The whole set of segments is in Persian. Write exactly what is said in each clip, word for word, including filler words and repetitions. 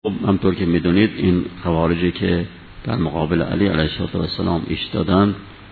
همطور که میدونید این خوارجی که در مقابل علی علیه السلام ایستادن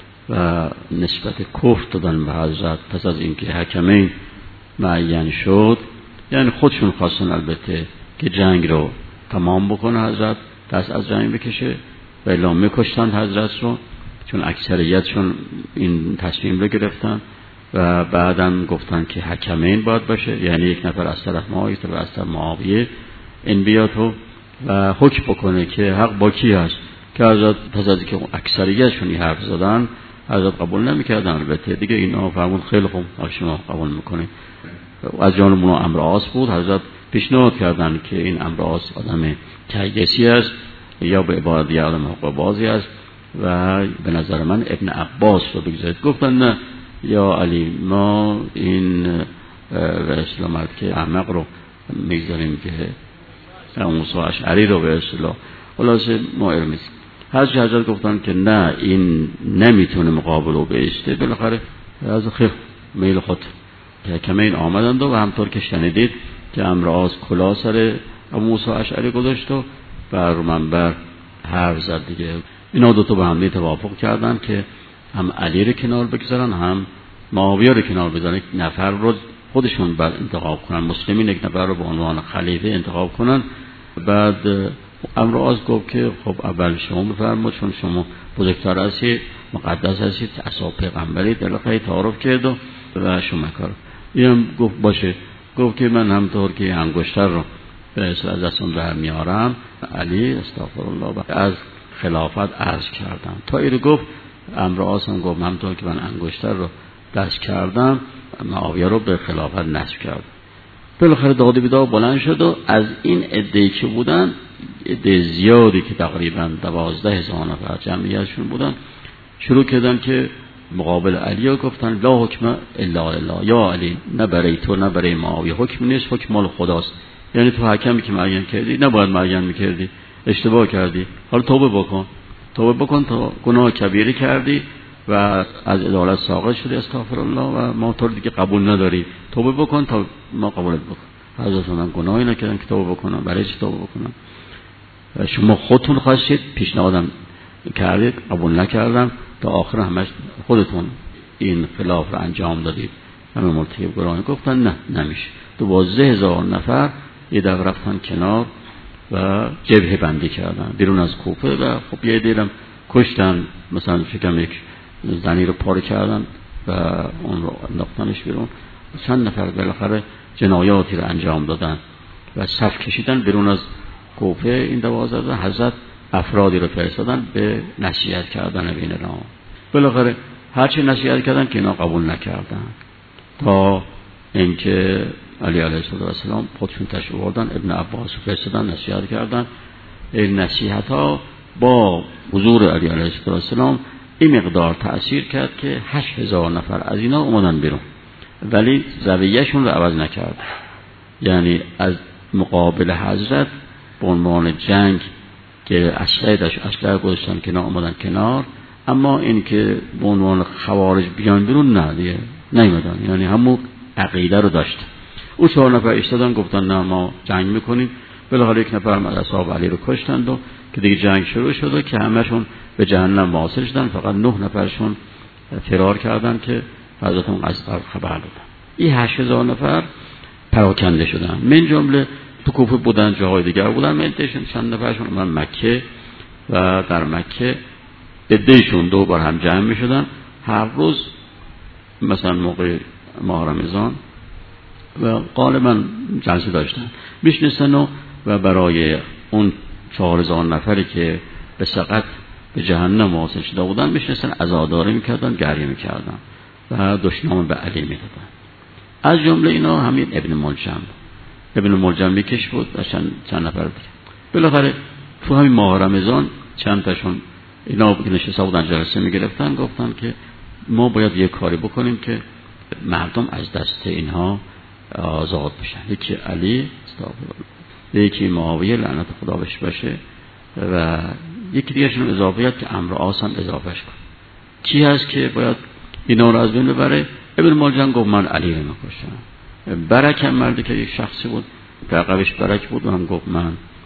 و نسبت کفر دادن به حضرت پس از اینکه حکمین معین شد، یعنی خودشون خواستن البته که جنگ رو تمام بکنه، حضرت دست از جنگ بکشه و الا میکشتن حضرت رو، چون اکثریتشون این تصمیم رو گرفتن و بعدم گفتن که حکمین باید باشه، یعنی یک نفر از طرف ما یک نفر از طرف معاویه این بیاد و حکم بکنه که حق با کی هست، که حضرت پس از اینکه اکثریتشون این حرف زدن حضرت قبول نمیکردن. البته دیگه اینا فرمود خیلی خوب شما قبول میکنید. از جانب اون عمرو عاص بود، حضرت پیشنهاد کردن که این عمرو عاص آدم کیسی است یا به عبارت دیگه آدم حقوق بازی است و به نظر من ابن عباس رو بگذارید. گفتن نه یا علی، ما این به اصطلاح مرد که احمق رو میگذاریم که موسی اشعری رو به اصطلاح خلاصه ما ارمیز. حضرت حضرت گفتن که نه این نمیتونه مقابل رو بیسته. بالاخره از خیر میل خود حکمین آمدند و همطور که شنیدید که عمرو عاص کلاه سر موسی اشعری گذاشت و بر منبر حرف زد دیگه. اینا دو تا با هم توافق کردن که هم علی رو کنار بگذارن هم معاویه رو کنار بذارن، یک نفر رو خودشون بر انتخاب کنن، مسلمین یک نفر رو به عنوان خلیفه انتخاب کنن. بعد عمرو عاص گفت که خب اول شما بفرمایید، چون شما بزرگتر هستید، مقدس هستید، اصحاب پیغمبری در خیلی تعارف کرد و شما کار. اینم گفت باشه. گفت که من همطور که انگشتر رو به اصطلاح دستم در میارم، علی استغفر الله از خلافت عرض کردم. تا اینو گفت عمرو عاص هم گفت همطور که من انگشتر رو دست کردم معاویه رو به خلافت نصب کردم. بالاخره داد و بیداد بلند شد و از این عده‌ای که بودن، عده زیادی که تقریبا دوازده هزار نفر جمعیتشون بودن، شروع کردن که مقابل علی ها گفتن لا حکم الا الله، یا علی نه برای تو نه برای معاویه حکم نیست، حکم مال خداست. یعنی تو حکمی که معین کردی نباید معین میکردی، اشتباه کردی، حالا توبه بکن، توبه بکن، تا گناه کبیره کردی و از عدالت ساقط شدی استغفر الله و ما تو دیگه قبول نداری، توبه بکن تا ما قبولت بکن. حضرت من گناهی نکردم که توبه بکنم، برای چی توبه بکنم؟ شما خودتون خواستید، پیشنهادم کردید، قبول نکردم، تا آخر همش خودتون این خلاف رو انجام دادید، همه مرتکب گناه. گفتن نه نمیشه. دوازده هزار نفر یه دفعه رفتن کنار و جبهه بندی کردن بیرون از کوفه و خب یه دیرم کشتن، مثلا فکرم یک زنی رو پاره کردن و اون رو انداختنش بیرون. چند نفر بالاخره جنایاتی رو انجام دادن و صف کشیدن بیرون از کوفه. این دوازده حضرت افرادی رو فرستادن به نصیحت کردن بین اینا. بالاخره هرچی نصیحت کردن که اینا قبول نکردن، تا اینکه علی علیه السلام خودشون تشریف آوردن، ابن عباس رو فرستادن نصیحت کردن. این نصیحت ها با حضور علی علیه السلام این مقدار تأثیر کرد که هشت هزار نفر از اینا اومدن بیرون، ولی زویهشون رو عوض نکرد. یعنی از مقابل حضرت به عنوان جنگ که اسلحه داشت اسلحه گذاشتن کنار، اومدن کنار، اما این که به عنوان خوارج بیان بیرون نه دیگه نیومدن، یعنی همون عقیده رو داشت. اون چهار نفر ایستادن گفتن نه ما جنگ میکنیم. بالاخره یک نفر از اصحاب علی رو کشتند و که دیگه جنگ شروع شد و که همشون به جهنم واصل شدن، فقط نه نفرشون فرار کردن که حضرتون از خبر دادن. این هشت هزار نفر پراکنده شدن، من جمله تو کوفه بودن، جاهای دیگر بودن، منتشون چند نفرشون اومدن مکه و در مکه عدهشون دو بار هم جمع می شدن. هر روز مثلا موقع ماه رمضان و غالبا جلسه داشتن میشنستن و, و برای اون چهار هزار نفری که به سقط به جهنم واصل شده بودن میشنستن، عزاداری میکردن، گریه میکردن و دشنام به علی میدادن. از جمله اینا همین ابن ملجم ابن ملجم میکش بود و چند, چند نفر دیگه. بالاخره تو همین ماه رمضان چند تاشون اینا که نشسته بودن جلسه میگرفتن، گفتن که ما باید یه کاری بکنیم که مردم از دست اینها آزاد بشن. یکی علی استغفر الله، یکی معاویه لعنت خدا بهش باشه و یکی دیگه شون اضافیت که عمرو عاص هم اضافهش کن. کی هست که باید اینا رو از بین ببره؟ ابن ملجم گفت من علی رو میکشم. برک هم مردی که یک شخصی بود در قبش برک بود و هم گفت من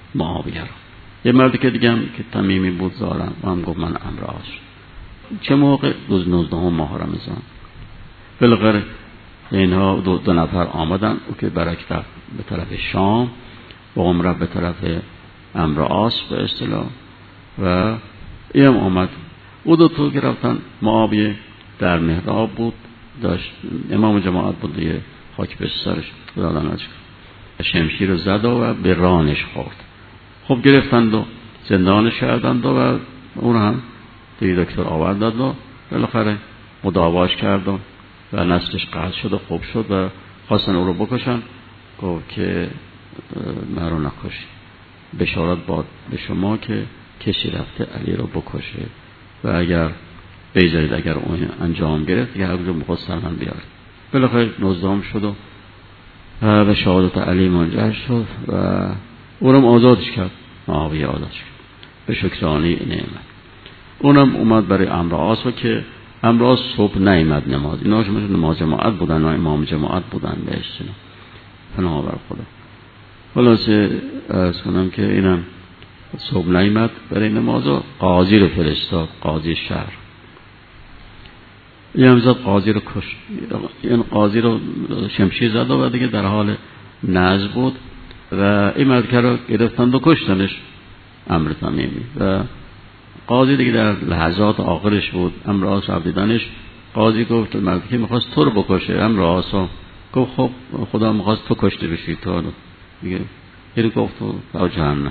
معاویه رو. یه مردی که دیگه هم که تمیمی بود زارن و هم گفت من امراض. چه موقع؟ روز نوزدهم ماه رمضان. بالاخره اینها دو, دو نفر آمدن او که برک رفت به طرف شام و عمر به طرف امراض به اصطلاح و این آمد. او دو تو که رفتن، معاویه در محراب بود، داشت امام جماعت بود دیگه، خاک به سرش دادن، شمشیر رو زد و به رانش خورد. خب گرفتند و زندانش کردند و اون هم دیگه دکتر آوردند و بالاخره مداواش کرد و و نسلش قطع شد و خوب شد و خواستن او رو بکشن. گفت که من رو نکشی، بشارت باد به شما که کسی رفته علی رو بکشه و اگر بیزارید اگر اون انجام گرفت دیگه هر کجا میخواست سرمن بیارد. بالاخره نوزدهم شد و به شهادت علی منجر شد و اونم آزادش کرد، معاویه آزادش کرد به شکرانه نعمت. اونم اومد برای امراض و که امراض صبح نیامد نماز، اینا شما نماز جماعت بودن و امام جماعت بودن به اصطلاح، پناه بر خدا. خلاصه عرض کنم که اینم صبح نیامد برای نماز و قاضی رو فرستاد، قاضی شهر. یه همزاد قاضی رو کشت، این قاضی رو شمشیر زد و دیگه در حال نزع بود و این ملکه رو گرفتند و کشتنش، امر تمیمی. و قاضی دیگه در لحظات آخرش بود، امراض عبدیدنش. قاضی گفت ملکه میخواست تو رو بکشه، امراض گفت خب خدا میخواست تو کشته بشی تو دیگه. یعنی گفت تو جهنم.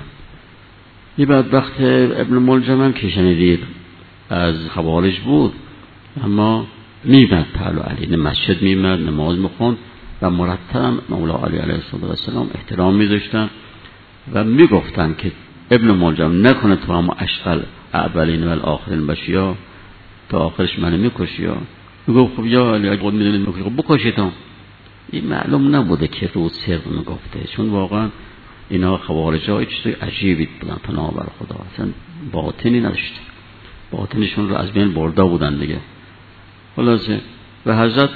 یه بدبخت ابن ملجم هم که شنیدید از خوارج بود، اما میمد پهلو علی مسجد، میمد نماز میخوند و مرتب مولا علی علیه السلام احترام میذاشتن و میگفتن که ابن ملجم نکنه تو هم اشغل اولین و الاخرین باشی یا تا آخرش منو میکشی. یا میگفت خب یا علی اگه خود میدونید میکشی خب بکشید هم. این معلوم نبوده که رو سر میگفته، چون واقعا اینا خوارج ها چیزای عجیبی بودن، پناه بر خدا، اصلا باطنی نداشت، باطنشون رو از بین برده بودن دیگه. خلاصه و حضرت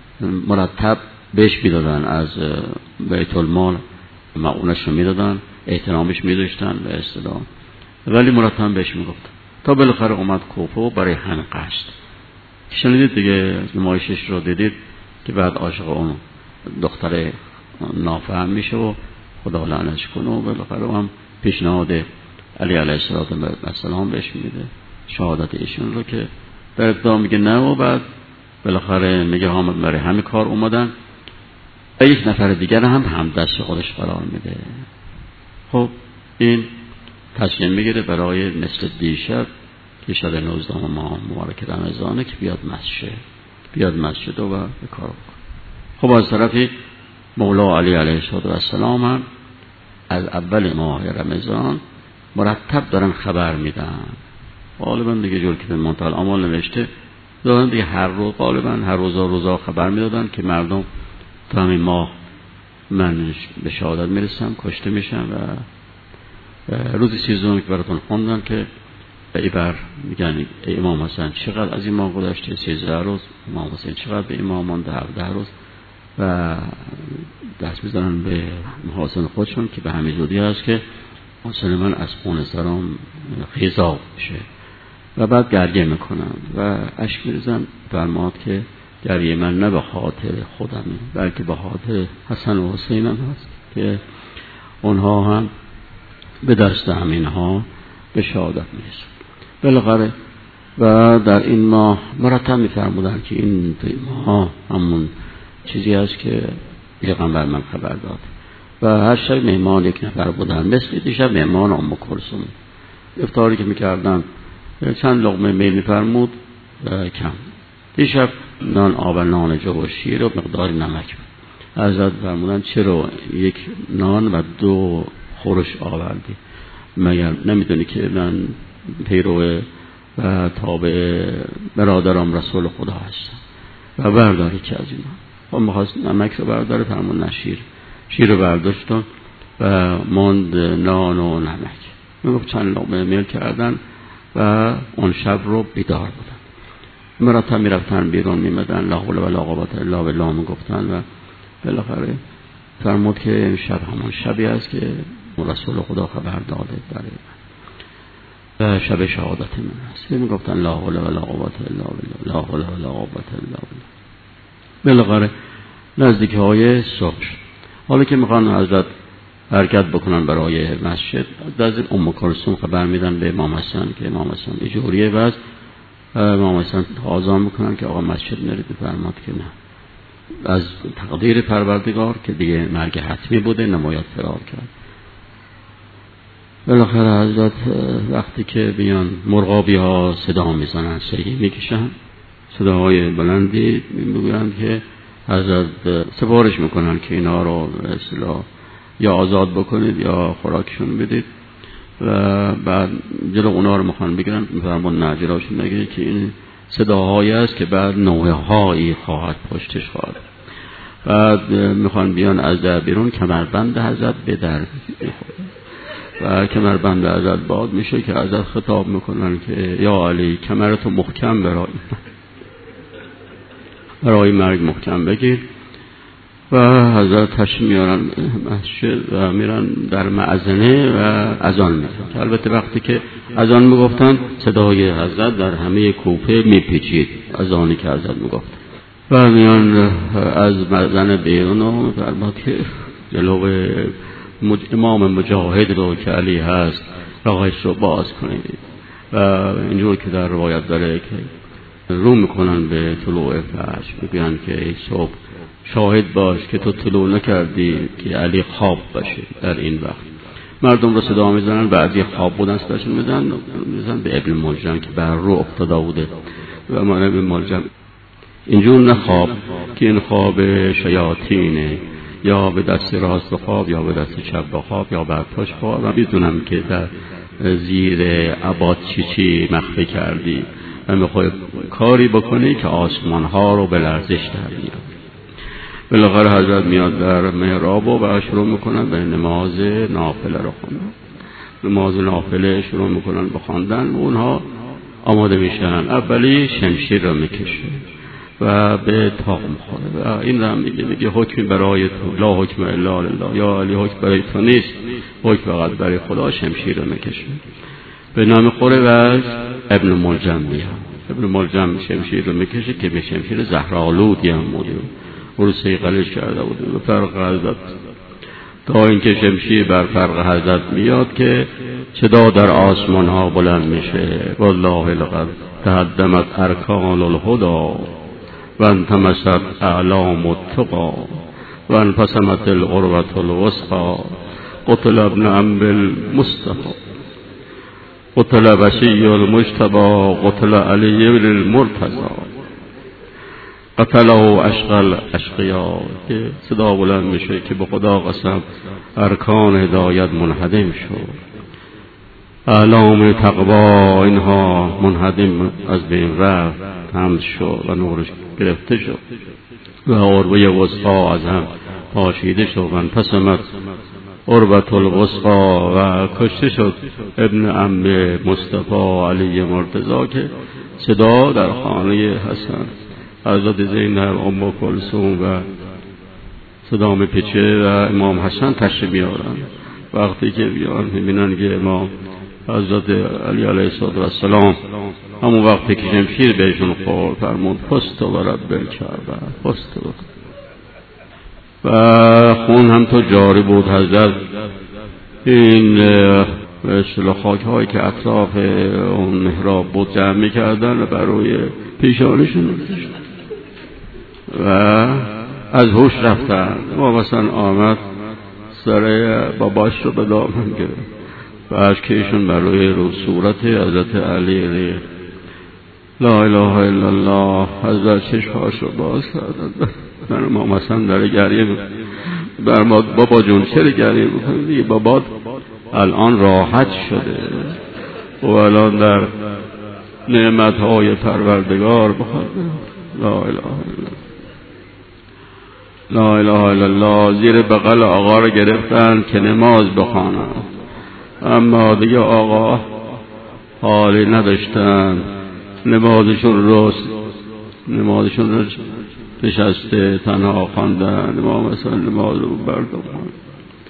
مرتب بهش میدادن، از بیت المال معونش رو میدادن، احترامش میداشتن به اصطلاح، ولی مرتب بهش میگفت تا بالاخره اومد کوفه برای همه قصد. شنیدید دیگه، نمایشش رو دیدید که بعد عاشق اون دختر نافهم میشه و خدا لعنتش کنه و بالاخره هم پیشنهاد علی علیه السلام بهش میده، شهادت ایشون رو، که در ابتدا میگه نه و بعد بالاخره میگه حامد برای همین کار اومدن. و یک نفر دیگر هم هم دست خودش قرار میده. خب این تصمیم میگیره برای مثل دیشب که شب نوزدهم ماه مبارک رمضانه که بیاد مسجد، بیاد مسجد و به کار بکنه. خب از طرفی مولا علی علیه السلام هم از اول ماه رمضان مرتب دارن خبر میدن. غالبا دیگه جور که به منتهی الامال نوشته دارن دیگه هر روز، غالبا هر روزا روزا خبر میدادن که مردم تا همین ماه من به شهادت میرسم، کشته میشم. و روز سیزدهم که براتون خوندن که به ایبر میگن امام حسن چقدر از این ماه گذشته، سیزده روز، امام حسین چقدر به امام مانده، هفده روز، و دست میزنن به محاسن خودشون که به همین زودی هست که مسلمان از خون سرام خیزاب میشه و بعد گریه میکنن و اشک میریزن. فرماد که گریه من نه به خاطر خودم بلکه به خاطر حسن و حسین هم هست که اونها هم به دست همینها به شهادت میرسن. بالاخره و در این ماه مرتب میفرمودن که این ماه همون چیزی هست که پیغمبر من خبر داد و هر شب مهمان یک نفر بودن، مثل دیشب مهمان ام کلثوم. افطاری که میکردن چند لقمه میل میفرمود و کم. دیشب نان آب نان جو و شیر و مقدار نمک بود. حضرت فرمودن چرا یک نان و دو خورش آوردی؟ مگر نمیدونی که من پیرو و تابع برادرم رسول خدا هستم و برداری که از اینا و میخواست نمک رو برداره، فرمون نشیر شیر رو برداشتن و ماند نان و نمک. میگفت چند لقمه میل کردن و اون شب رو بیدار بودن. مرتب میرفتن بیرون میمدن، لا حول ولا قوة الا بالله میگفتن و بالاخره فرمود که این شب همون شبی است که رسول خدا خبر داده برای من و شب شهادت من است. میگفتن لا حول ولا قوة الا بالله، لا حول ولا قوة الا بالله. بالاخره نزدیک های صبح. حالا که میخوان حضرت حرکت بکنن برای مسجد، از ام کلثوم خبر میدن به امام حسن که امام حسن اجوریه و از امام حسن آذان میکنن که آقا مسجد نرید. فرماد که نه، از تقدیر پروردگار که دیگه مرگ حتمی بوده نمایت فرار کرد. بالاخره حضرت وقتی که بیان مرغابی ها صدا میزنن، سیگی میکشن، صداهای بلندی میگویند که حضرت سفارش میکنن که اینا رو اصلا یا آزاد بکنید یا خوراکشون بدید و بعد جلو اونا رو میخوان بگیرن. میفرمون نه، جلوشون نگیرید که این صداهایی است که بعد نوعه هایی خواهد پشتش خواهد. بعد میخوان بیان از در بیرون، کمربند حضرت به در و کمربند حضرت باد میشه که حضرت خطاب میکنن که یا علی کمرتو محکم برای برای مرگ محکم بگیر. و حضرت تشریف میارن مسجد و میرن در معزنه و اذان میگن. البته وقتی که اذان میگفتن صدای حضرت در همه کوفه میپیچید، اذانی که حضرت میگفت. و میان از معزنه بیرون و فرمود که جلو امام مجاهد رو که علی هست راهش رو باز کنید. و اینجور که در روایت داره که رو میکنن به طلوع فجر، میگن که ای صبح شاهد باش که تو طلوع نکردی که علی خواب باشه. در این وقت مردم رو صدا میزنن، بعضی خواب بودن صداشون میزنن میزنن به ابن ملجم که بر رو افتاده بوده و ما ابن ملجم اینجور نه خواب که این خواب شیاطینه، یا به دست راست خواب یا به دست چپ خواب یا بر پاش خواب و میدونم که در زیر عباد چی چی مخفی کردی و میخوای کاری بکنی که آسمان ها رو به لرزش در بیاد. بالاخره حضرت میاد در محراب و شروع میکنن به نماز نافله رو خوندن. نماز نافله شروع میکنن به خواندن و اونها آماده میشن. اولی شمشیر رو میکشه و به تاق میخوره و این رو میگه میگه حکم برای تو، لا حکم الا لله، یا علی حکم برای تو نیست، حکم فقط برای خدا. شمشیر رو میکشه به نام خوره و ابن ملجم میاد. ابن ملجم شمشیر رو میکشه که به شمشیر زهرآلودی هم بوده، او رو سیقلش کرده بوده و فرق حضرت تا اینکه شمشیر بر فرق حضرت میاد که صدا در آسمان ها بلند میشه والله لقد تهدمت ارکان الهدى و انتمست اعلام التقى و انفسمت العروة الوثقى قتل ابن عم المصطفى قتل وصی المجتبى قتل علی بن المرتضى قتله اشقل اشقیا. که صدا بلند میشه که به خدا قسم ارکان هدایت منهدم شد، اعلام تقوا اینها منهدم از بین رفت، حمد شد و نورش گرفته شد و عروه وثقا از هم پاشیده شد و انفسمت عروة الوثقا و کشته شد ابن عم مصطفی علی مرتضی. که صدا در خانه حسن حضرت زینب ام کلثوم و صدا میپیچه و امام حسن تشریف میارن. وقتی که بیان میبینن که امام حضرت علی علیه السلام همون وقتی که شمشیر بهشون خورد فرمود فست و رب الکعبه فست و خون هم تو جاری بود. حضرت این به اصطلاح خاک هایی که اطراف اون محراب بود جمع میکردن و برای پیشانشون و از هوش رفتن. ما مثلا آمد سر باباش رو به دامن گرفت و اشکیشون برای رو صورت حضرت علی ریخت. لا اله الا الله. حضرت چشمهاش رو باز کردن. من ما مثلا داره گریه بر ما بابا جون چرا گریه میکنی دیگه؟ بابات الان راحت شده و الان در نعمتهای پروردگار بخواد. لا اله الا لا اله الا الله. زیر بغل آقا رو گرفتن که نماز بخوانن، اما دیگه آقا حالی نداشتن، نمازشون رو نمازشون رو نشسته تنها خواندن. ما مثلا نماز رو بردم